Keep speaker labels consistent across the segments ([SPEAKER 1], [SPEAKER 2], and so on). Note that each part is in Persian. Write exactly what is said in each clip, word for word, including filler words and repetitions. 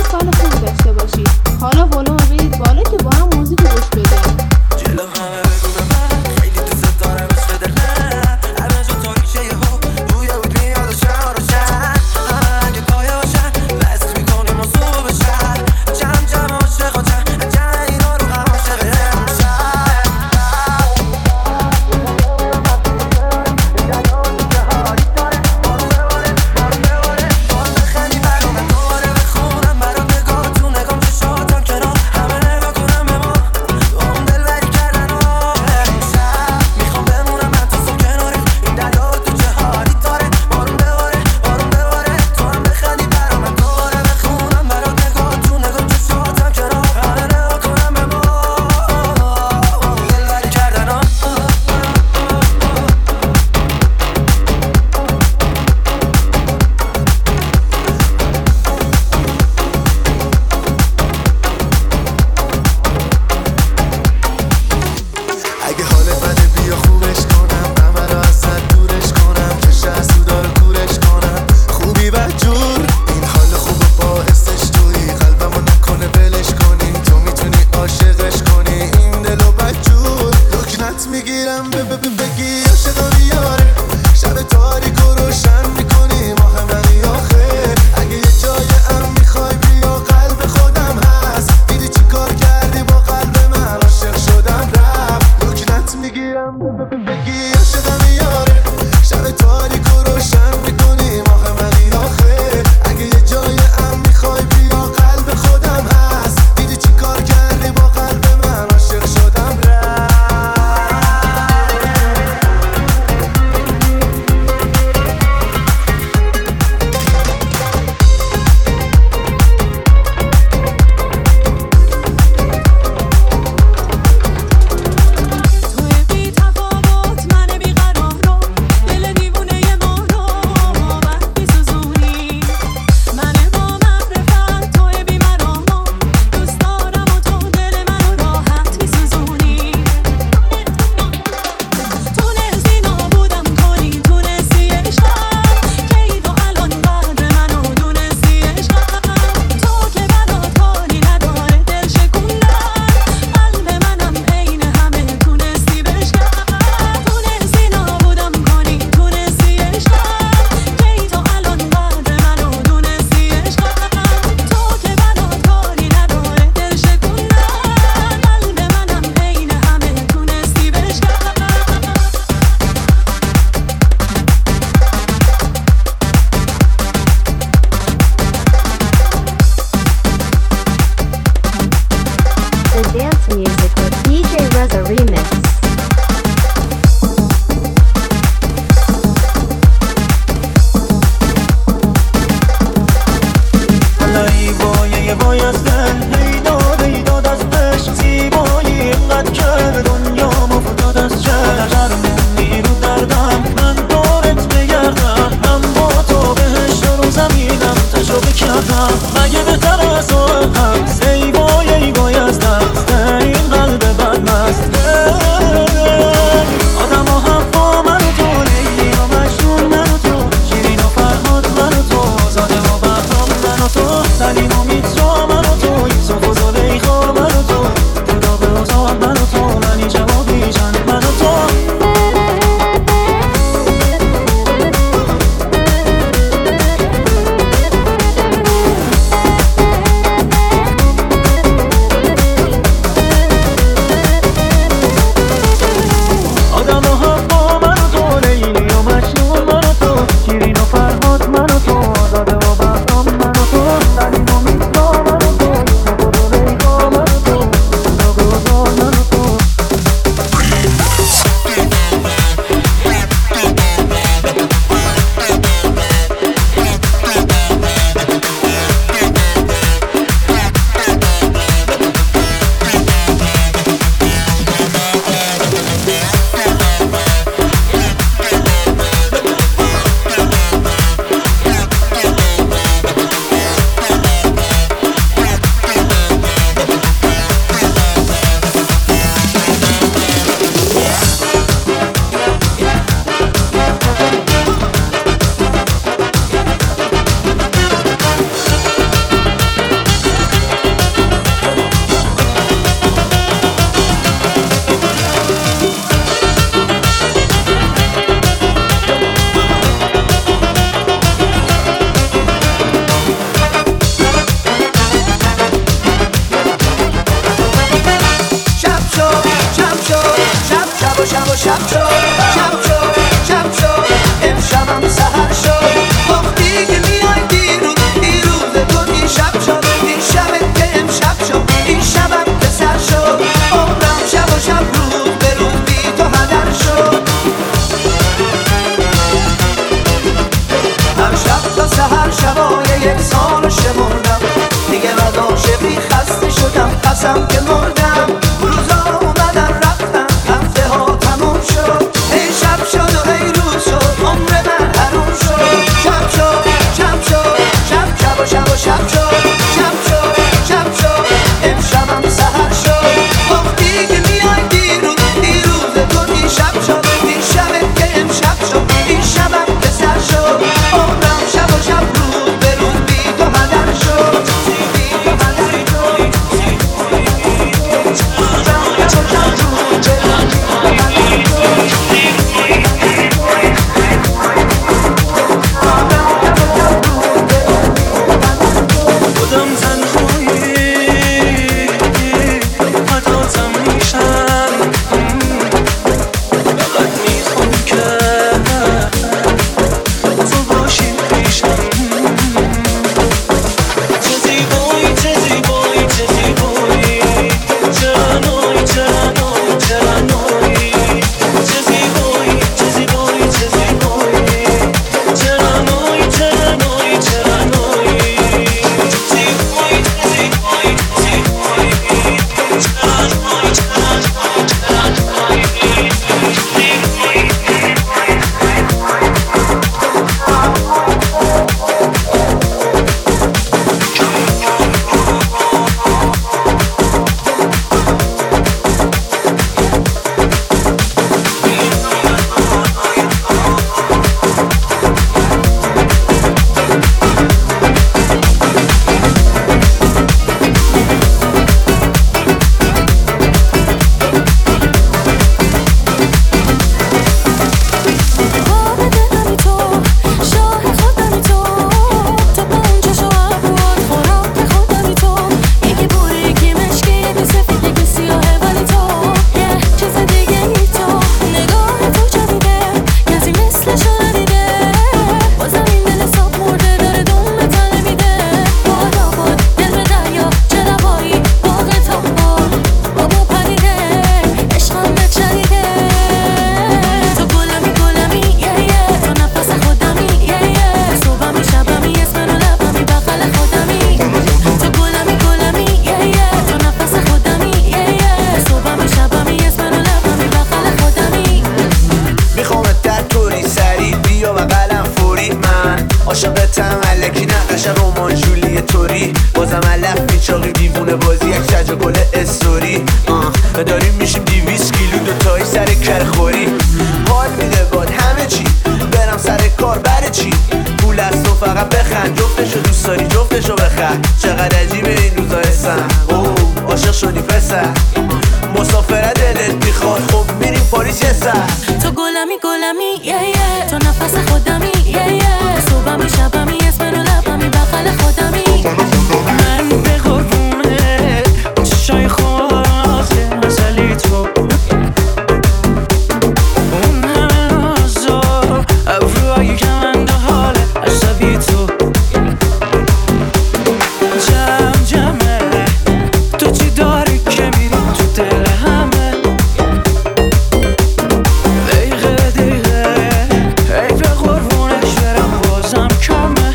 [SPEAKER 1] سال خوبی داشته باشید. حالا ولومو بدید بالا که با هم موزیک گوش بدیم.
[SPEAKER 2] جلو همه بگو به من خیلی دوست دارم عشق دل نه همه جا تاریشه یه ها روی بود میاد و شهر و شهر اگه پایه باشن لحظه میکنیم و صبح بشن جمع جمع عاشق و جمع جمع اینا رو هم عاشق همه شب شد شب شد شب شد امشبم سحر شد وقتی که میای دیروز دیروز تو این شب شد این شبت که امشب شد این شبم که سر شد عمرم شب و شب روز به روز بی تو هدر شد هر شب تا سحر شبای یک سال شمردم دیگه بعد عاشقی خسته شدم قسم که مردم روزا اومدن رفتن هفته ها تموم شد ای شب شد و ای روز شد عمر من حروم شد شب شد شب شد شب شب و شب و شب شد شب شد شب شد امشبم سحر شد وقتی که میای دیروز دیروز تو این شب شد این شبت که امشب شد این شبم که سر شد عمرم شب و شب روز به روز بی تو هدر شد بی تو هدر شد خودم تنهایی عداتم میشم فقط میخوام که تو باشی پیشم چه زیبایی چه زیبایی چه زیبایی چرا نوعی چرا نوعی چرا نوعی چه زیبایی چه زیبایی چه زیبایی چرا نوعی چرا نوعی چرا نوعی زیبایی چه زیبایی زیبایی چرا نوعی چرا نوعی چرا نوعی عاشقتم الکی نقش رمان جولی توری بازم علف بیچاقی دیوونه بازی یک شجر گل استوری داریم میشیم دیویس کیلو دوتایی سر کرخوری حال میده باد همه چی برم سر کار بره چی پول از تو فقط بخند جفتشو دوست داری جفتشو بخند چقدر عجیبه این روزا اسم اوه عاشق شدی پسر مسافره دلت میخواد خب میریم پاریس یه سر
[SPEAKER 3] تو گلمی گلمی یه یه تو نفس خودمی یه یه صبحمی شبمی اسم رو لبمی بغل خودمی
[SPEAKER 2] من به قربونه چشای خواسته مسئله تو اون همه نازا ابروهایی که من دو حال عصبی تو جمع جمعه تو چی داری که میری تو دل همه دقیقه دقیقه ای به قربونش برم بازم کمه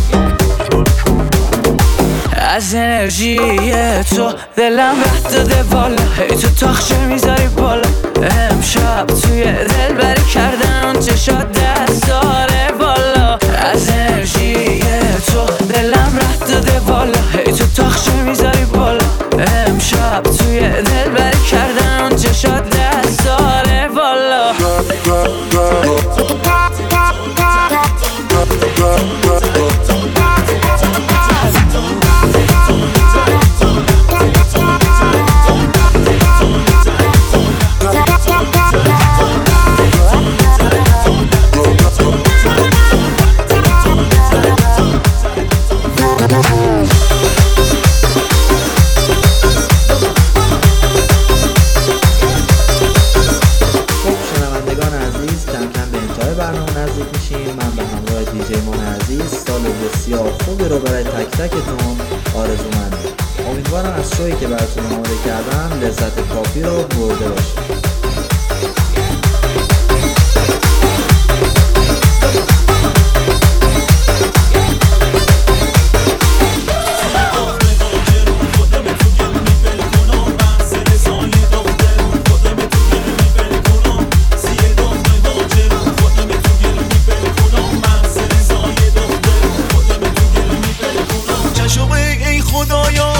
[SPEAKER 2] از انرژی تو دلم رد داده بالا ای تو تاخچه میذاری بالا امشب توی دل بری کردن چشات دست داره بالا از انرژی تو دلم رد داده بالا ای تو تاخچه میذاری بالا امشب توی دل بری کردن چشات دست داره بالا
[SPEAKER 4] امیدوارم از شویی که براتون آماده کردم لذت کافی رو برده باشید.
[SPEAKER 2] ای خدایا